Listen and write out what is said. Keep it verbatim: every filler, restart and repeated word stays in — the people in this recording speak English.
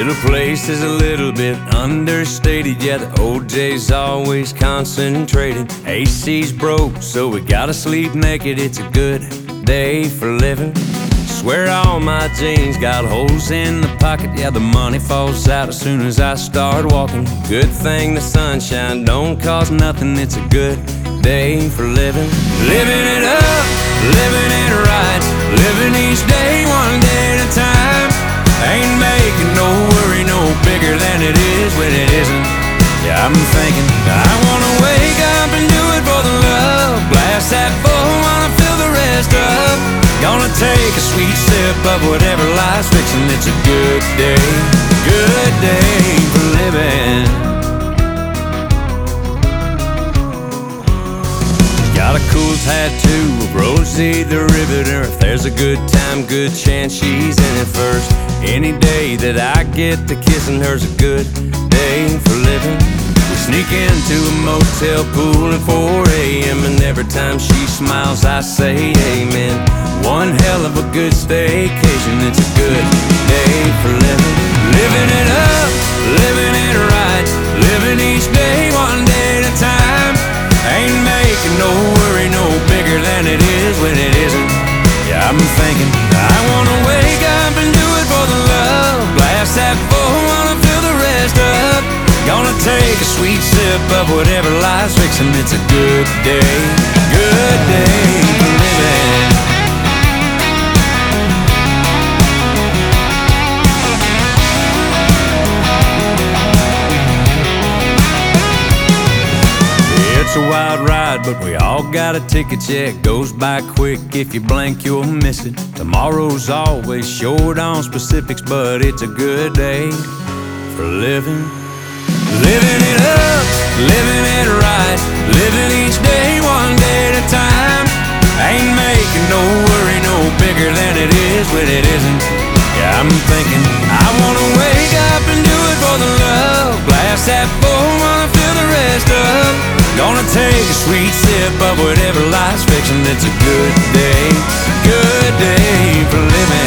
Little place is a little bit understated. Yeah, the O J's always concentrated. A C's broke, so we gotta sleep naked. It's a good day for living. Swear all my jeans got holes in the pocket. Yeah, the money falls out as soon as I start walking. Good thing the sunshine don't cost nothing. It's a good day for living. Living it up, living it right, living each day one day at a time. Ain't making no worry no bigger than it is when it isn't. Yeah, I'm thinking I wanna wake up and do it for the love. Glass that full, wanna fill the rest up. Gonna take a sweet sip of whatever life's fixing. It's a good day, good day for living. Got a cool tattoo of Rosie the Riveter. If there's a good time, good chance she's in it first. Any day that I get to kissing her's a good day for living. We sneak into a motel pool at four A M and every time she smiles I say amen. One hell of a good staycation. It's a good day for living. Living it up, living it right, living each day one day at a time. Ain't making no worry no bigger than it is when it isn't. Yeah, I'm thinking I wanna wake up and do it for the love. Glass that full, wanna fill the rest up. Gonna take a sweet sip of whatever life's fixing. It's a good day, good day for living. It's a wild ride, but we all got a ticket. Yeah, it goes by quick. If you blink, you'll miss it. Tomorrow's always short on specifics, but it's a good day for living. Living it up, living it right, living each day one day at a time. Ain't making no worry no bigger than it is when it isn't. Yeah, I'm thinking I wanna wake up and do it for the love. Glass that full, wanna fill the rest up. Gonna take a sweet sip of whatever life's fixing. It's a good day, good day for living.